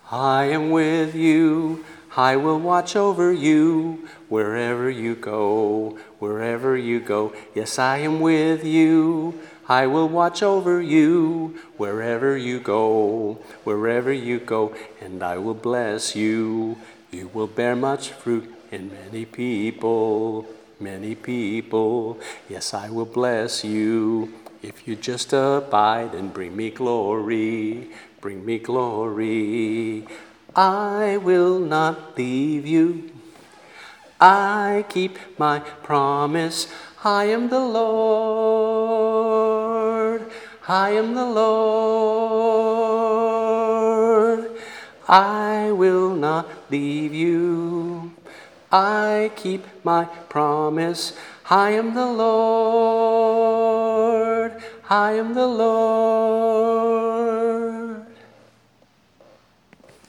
I am with you. I will watch over you wherever you go, wherever you go. Yes, I am with you. I will watch over you wherever you go, wherever you go. And I will bless you. You will bear much fruit in many people, many people. Yes, I will bless you. If you just abide and bring me glory, bring me glory. I will not leave you. I keep my promise. I am the Lord. I am the Lord. I will not leave you. I keep my promise. I am the Lord. I am the Lord.